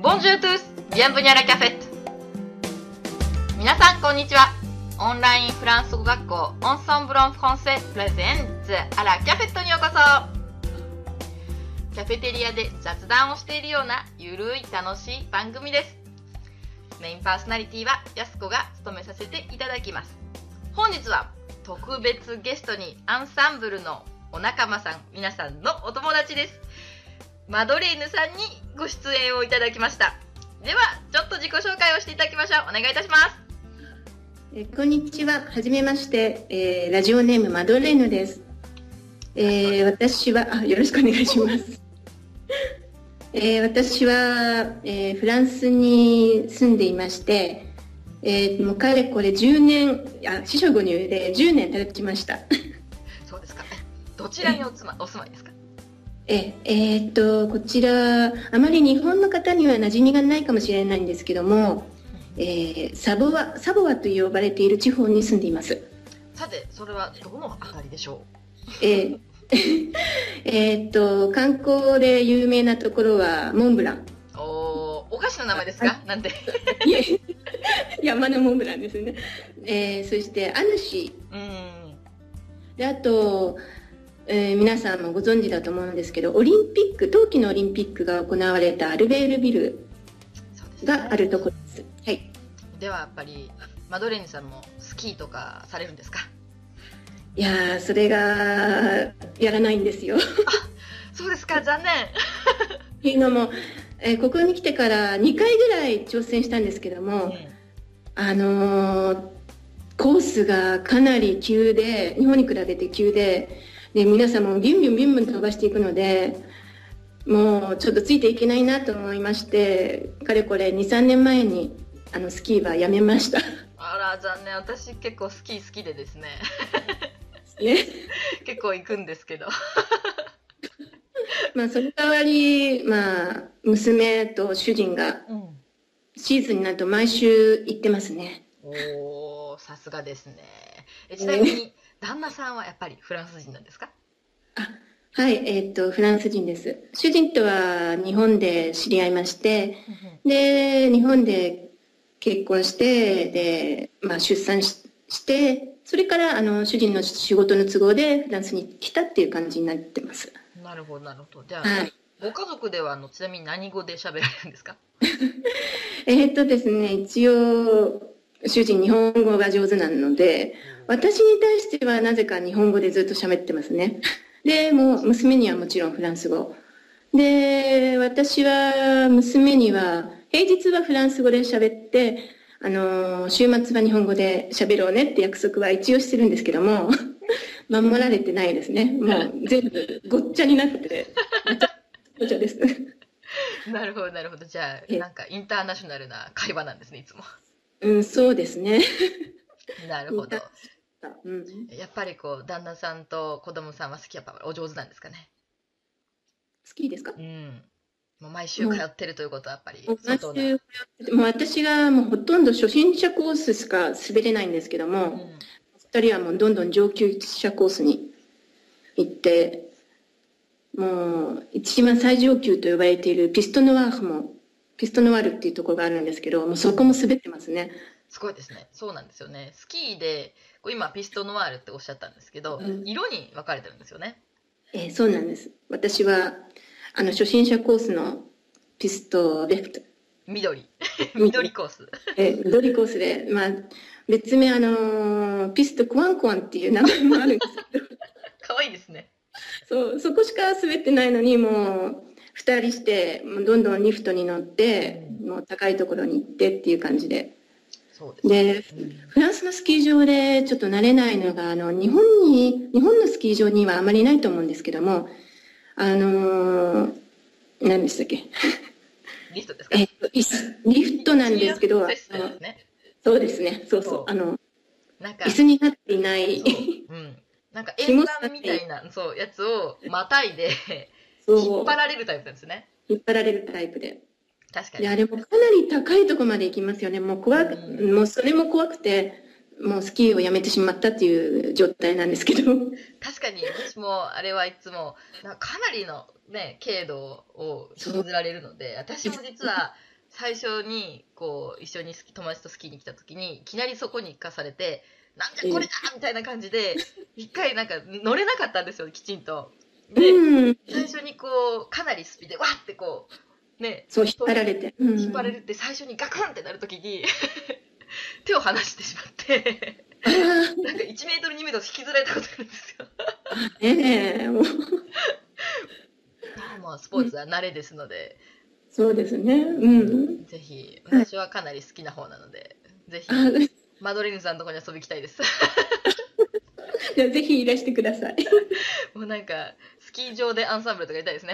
Bonjour tous, bienvenue à la cafette. 皆さんこんにちは。オンラインフランス語学校オンソンブロンフランセプレゼンツアラキャフェットにようこそ。キャフェテリアで雑談をしているようなゆるい楽しい番組です。メインパーソナリティはやすこが務めさせていただきます。本日は特別ゲストにアンサンブルのお仲間さん、皆さんのお友達です。マドレーヌさんにご出演をいただきました。ではちょっと自己紹介をしていただきましょう。お願いいたします。 こんにちは。はじめまして、ラジオネームマドレーヌです。私はよろしくお願いします。私は、フランスに住んでいまして、もうかれこれ10年、四捨五入で10年経ちました。 そうですか。どちらにお住まいですか？ こちら、あまり日本の方には馴染みがないかもしれないんですけども、サボワと呼ばれている地方に住んでいます。 さて、それはどのあたりでしょう？観光で有名なところはモンブラン。 お菓子の名前ですか？なんで山のモンブランですね。そしてアヌシー。で、あと、皆さんもご存知だと思うんですけど、冬季のオリンピックが行われたアルベールビルがあるところです。はい。 ではやっぱりマドレーヌさんもスキーとかされるんですか？ いやー、それがやらないんですよ。 そうですか、残念。 っていうのも、ここに来てから2回ぐらい挑戦したんですけども、コースがかなり急で、日本に比べて急で、皆さんもビュンビュンビュンビュン飛ばしていくので、もうちょっとついていけないなと思いまして、かれこれ2、3年前にスキーはやめました。 あら、残念。私結構スキー好きでですね。 ね、 結構行くんですけど。 まあその代わり、娘と主人がシーズンになると毎週行ってますね。 おー、さすがですね。ちなみに旦那さんはやっぱりフランス人なんですか？ はい、フランス人です。主人とは日本で知り合いまして、で、日本で結婚して、で、出産して、それから主人の仕事の都合でフランスに来たっていう感じになってます。 なるほど、なるほど。じゃあ、ご家族ではちなみに何語で喋られるんですか？ ですね、一応、主人日本語が上手なので、私に対してはなぜか日本語でずっと喋ってますね。で、もう娘にはもちろんフランス語。で、私は娘には平日はフランス語で喋って、週末は日本語で喋ろうねって約束は一応してるんですけども、守られてないですね。もう全部ごっちゃになって、ごっちゃです。 なるほど、なるほど。じゃあ、なんかインターナショナルな会話なんですね、いつも。 そうですね。 なるほど。やっぱり旦那さんと子供さんはやっぱお上手なんですかね？ 好きですか？ もう毎週通ってるということはやっぱり毎週もう私がもうほとんど初心者コースしか滑れないんですけども、2人はもうどんどん上級者コースに行って、もう一番最上級と呼ばれているピストノワールっていうところがあるんですけど、もうそこも滑ってますね。 すごいですね。そうなんですよね。スキーで今ピストノワールっておっしゃったんですけど、色に分かれてるんですよね。 そうなんです。私は初心者コースのピストレフト緑コース緑コースで、別名ピストクワンクワンっていう名前もあるんですけどかわいいですね。 そこしか滑ってないのに、もう2人してもうどんどんリフトに乗って、もう高いところに行ってっていう感じで。で、フランスのスキー場でちょっと慣れないのが、日本のスキー場にはあまりないと思うんですけども、何でしたっけ？ リフトですか？ リフトなんですけど、そうですね、そう、なんか椅子になっていない、 なんか円盤みたいなやつをまたいで引っ張られるタイプなんですね。 引っ張られるタイプで。 確かに。 あれもかなり高いところまで行きますよね。もうそれも怖くて、もうスキーをやめてしまったっていう状態なんですけど。 確かに、私もあれはいつもかなりのね、軽度を生じられるので、私も実は最初にこう一緒に友達とスキーに来た時にいきなりそこに行かされて、なんじゃこれだみたいな感じで一回なんか乗れなかったんですよ、きちんと。で、最初にこうかなりスピードでわーってこうね、 そう引っ張られて、 引っ張られて最初にガクンってなる時に手を離してしまってなんか1メートル2メートル引きずられたことあるんですよ。 もうもうスポーツは慣れですので、 そうですね。 ぜひ、私はかなり好きな方なので、ぜひマドレーヌさんのところに遊びに行きたいです。 じゃあぜひいらしてください。 もうなんかスキー場でアンサンブルとかやりたいですね。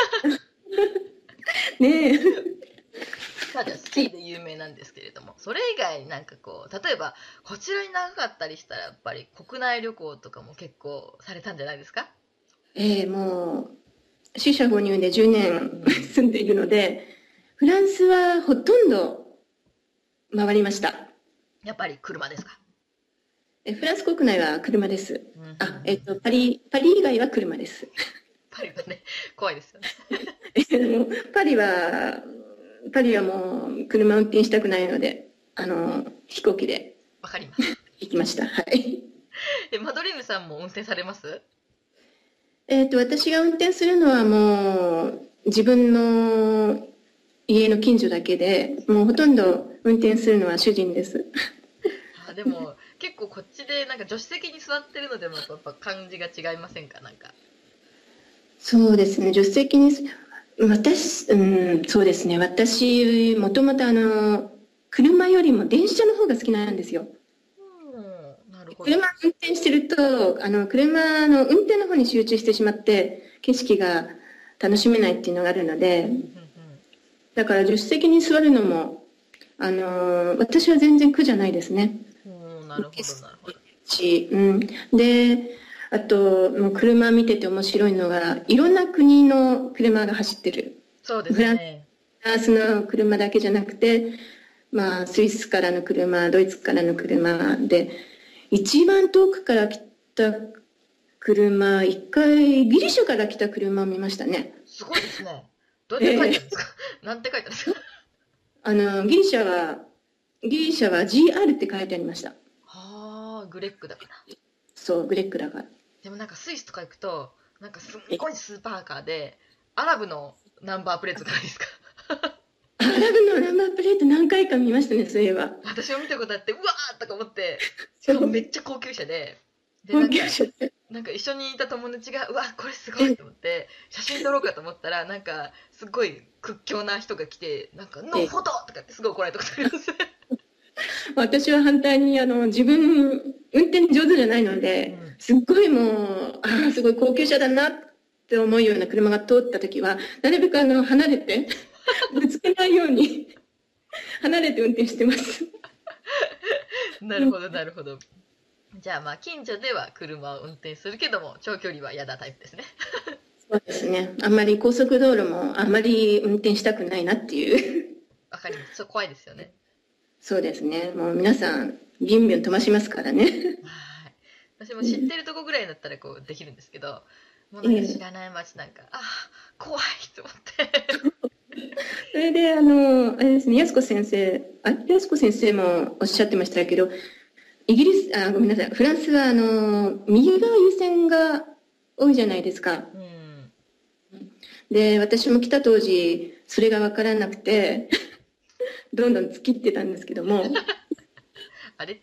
ねえ。 ただスキーで有名なんですけれども、それ以外なんかこう例えばこちらに長かったりしたらやっぱり国内旅行とかも結構されたんじゃないですか？ もう四捨五入で10年住んでいるので、フランスはほとんど回りました。 やっぱり車ですか？ フランス国内は車です。パリ以外は車です。 パリはね、怖いですよね。 パリはもう車運転したくないので、飛行機でわかります。 行きました。はい。 マドレーヌさんも運転されます？ 私が運転するのはもう自分の家の近所だけで、もうほとんど運転するのは主人です。 でも結構こっちでなんか助手席に座ってるのでもやっぱ感じが違いませんか？なんか。 そうですね、助手席にそうですね、私もともと車よりも電車の方が好きなんですよ。 なるほど。 車運転してると車の運転の方に集中してしまって景色が楽しめないっていうのがあるので、だから助手席に座るのも私は全然苦じゃないですね。 なるほどなるほど。 で、あともう車見てて面白いのがいろんな国の車が走ってる。 そうですね。 フランスの車だけじゃなくて、まあスイスからの車、ドイツからの車で、一番遠くから来た車、一回ギリシャから来た車を見ましたね。 すごいですね。どうやって書いてあるんですか？なんて書いてあるんですか？ ギリシャは GR って書いてありました。 はあ、グレッグだから。 そう、グレッグだから。 でもなんかスイスとか行くとなんかすっごいスーパーカーでアラブのナンバープレートじゃないですか。 アラブのナンバープレート何回か見ましたね、そういえば。 私も見たことあって、うわーとか思って、しかもめっちゃ高級車で、なんか一緒にいた友達がうわこれすごいと思って写真撮ろうかと思ったら、なんかすごい屈強な人が来て、なんかノーフォトとかってすごい怒られたことあります。 私は反対に自分運転上手じゃないので、すっごいもうすごい高級車だなって思うような車が通った時はなるべく離れてぶつけないように離れて運転してます。 なるほどなるほど。じゃあまあ近所では車を運転するけども長距離は嫌だタイプですね。 そうですね、あんまり高速道路もあんまり運転したくないなっていう。 わかります。そう怖いですよね。 そうですね。もう皆さんビュンビュン飛ばしますからね。はい。 私も知ってるとこぐらいだったらこうできるんですけど、もうなんか知らない街なんか、怖いと思って。 それであれですね、安子先生もおっしゃってましたけど、ごめんなさい、フランスは右側優先が多いじゃないですか。で、私も来た当時それが分からなくて。どんどん突っ切ってたんですけどもあれ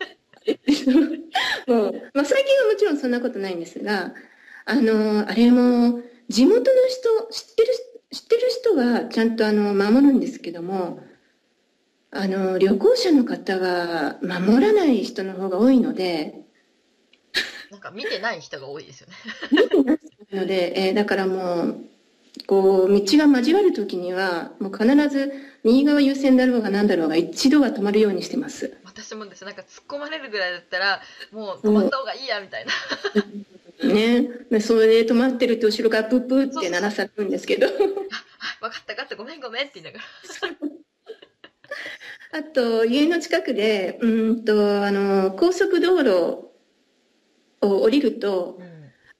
もう、まあ、最近はもちろんそんなことないんですが、あれも地元の人知ってる人はちゃんと守るんですけども、旅行者の方は守らない人の方が多いので、 なんか見てない人が多いですよね。 見てないので、だからもうこう道が交わる時にはもう必ず右側優先だろうが何だろうが一度は止まるようにしてます。 私もです。なんか突っ込まれるぐらいだったらもう止まった方がいいやみたいな。 ね、それで止まってると後ろからプップって鳴らされるんですけど。分かったごめんって言いながら。あと家の近くで高速道路を降りると、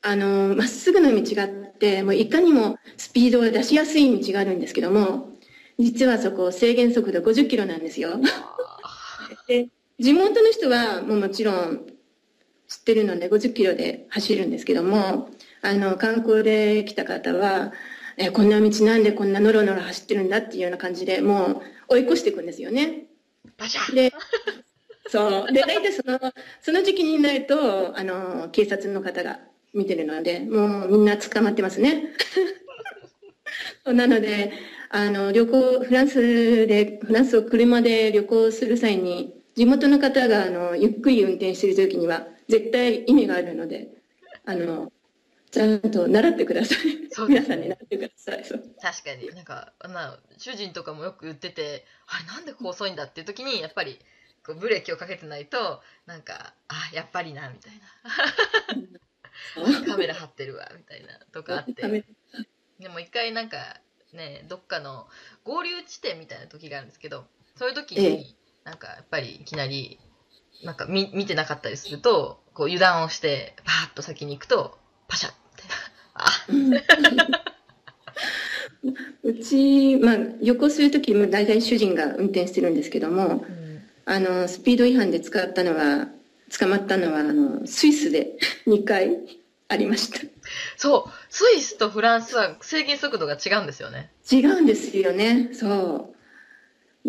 まっすぐの道があって、もういかにもスピードを出しやすい道があるんですけども、 実はそこ制限速度50キロなんですよ。 あで、地元の人はもちろん知ってるので50キロで走るんですけども、観光で来た方は、こんな道なんでこんなノロノロ走ってるんだっていうような感じで、もう追い越していくんですよね。 バシャン。 で、そう。で、大体その時期になると、警察の方が見てるので、もうみんな捕まってますね。なので、フランスを車で旅行する際に、地元の方が、ゆっくり運転している時には、絶対意味があるので、ちゃんと習ってください。 そうですね皆さんに習ってください。そう。 確かになんか、主人とかもよく言ってて、あれなんでこう遅いんだっていう時に、やっぱりこうブレーキをかけてないと、なんか、あ、やっぱりな、みたいな。カメラ張ってるわ、みたいなとかあって。でも一回なんかね、どっかの合流地点みたいな時があるんですけど、そういう時ええ。 に、なんかやっぱりいきなり、なんか見てなかったりすると、こう油断をして、パーッと先に行くと、パシャッみたいな。あ、 うち、まあ、旅行するときも大体主人が運転してるんですけども、 うん、 スピード違反で捕まったのは、スイスで2回ありました。 そう、スイスとフランスは制限速度が違うんですよね。 違うんですよね。そう。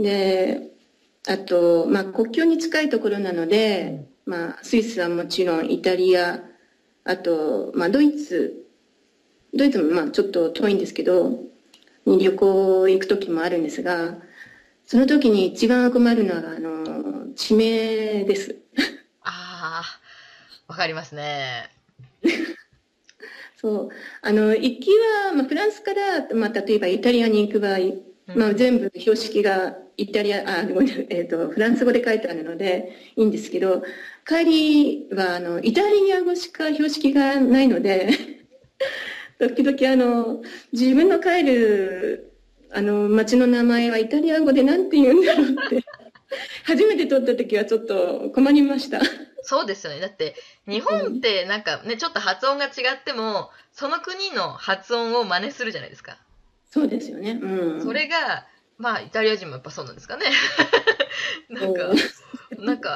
で、あと、まあ、国境に近いところなので、まあ、スイスはもちろんイタリア、あと、まあ、ドイツもまあちょっと遠いんですけど、に旅行行く時もあるんですが、その時に一番困るのは、地名です。 ああ、わかりますね。 そう。行きは、まあ、フランスから、まあ、例えばイタリアに行く場合、まあ、全部標識がごめんなさいフランス語で書いてあるのでいいんですけど、帰りは、イタリア語しか標識がないので、時々自分の帰る、町の名前はイタリア語でなんて言うんだろうって、初めて取った時はちょっと困りました。 そうですよね。だって、日本っうん、 てなんかね、ちょっと発音が違っても、その国の発音を真似するじゃないですか。 そうですよね。うそん。 れが、まあ、イタリア人もやっぱそうなんですかね。なんそうか、なんか、